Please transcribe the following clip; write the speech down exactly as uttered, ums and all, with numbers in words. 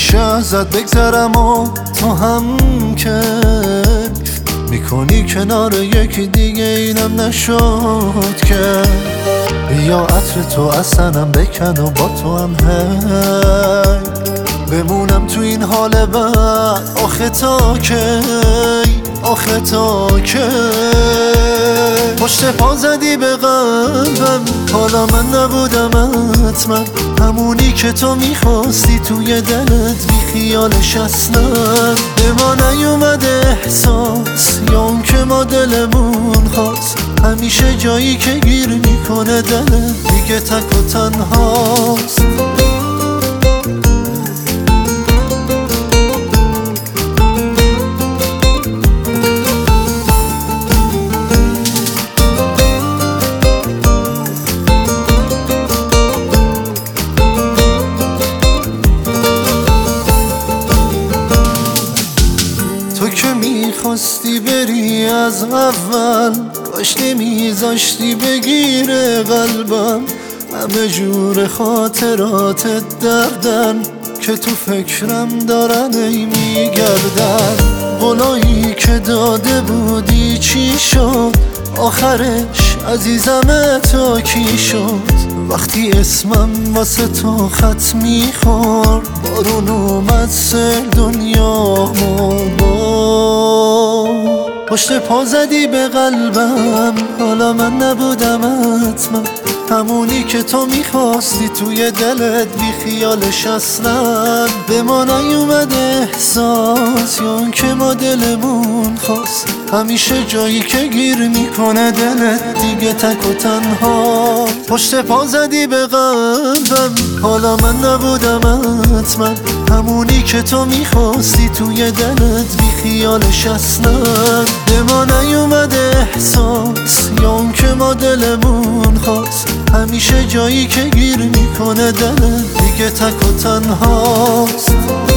نمیشه ازت بگذرم و تو هم کیف میکنی کنار یکی دیگه، اینم نشد که یا عطر تو اصلا بکن و با تو هم هی بمونم تو این حال بد. آخه تا کی، آخه تا کی پشت پا زدی به قلبم، حالا من نبودم حتما همونی که تو میخواستی توی دلت، بی خیالش اصلا به ما نیومد احساس یا اون که ما دلمون خواست. همیشه جایی که گیر میکنه دلت دیگه تک و تنهاست. تو که میخواستی بری از اول، کاش نمیذاشتی بگیره قلبم. همه جور خاطراتت دردن که تو فکرم دارن ای میگردن. قولایی که داده بودی چی شد آخرش عزیزم؟ تا کی شد وقتی اسمم واسه تو خط میخورد؟ بارون اومد سر دنیا مباد. پشت پا زدی به قلبم، حالا من نبودم حتما همونی که تو میخواستی توی دلت، بی خیالش اصلا به ما نیومد احساس یا اون که ما دلمون خواست. همیشه جایی که گیر میکنه دلت دیگه تک و تنها. پشت پا زدی به قلبم، حالا من نبودم حتما همونی که تو میخواستی توی دلت، بی خیالش اصلا به ما نیومد احساس یا اون که ما دلمون خواست. همیشه جایی که گیر میکنه دلت دیگه تک و تنهاست.